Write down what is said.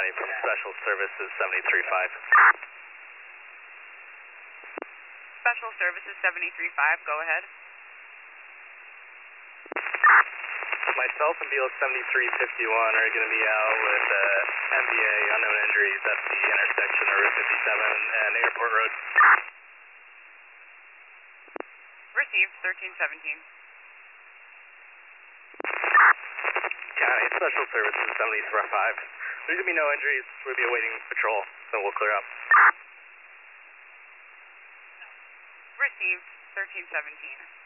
County Special Services 735. Special Services 735, go ahead. Myself and BL 7351 are going to be out with MBA, unknown injuries at the intersection of Route 57 and Airport Road. Received, 1317. County Special Services 735. There's going to be no injuries. We'll be awaiting patrol, so we'll clear up. Received, 1317.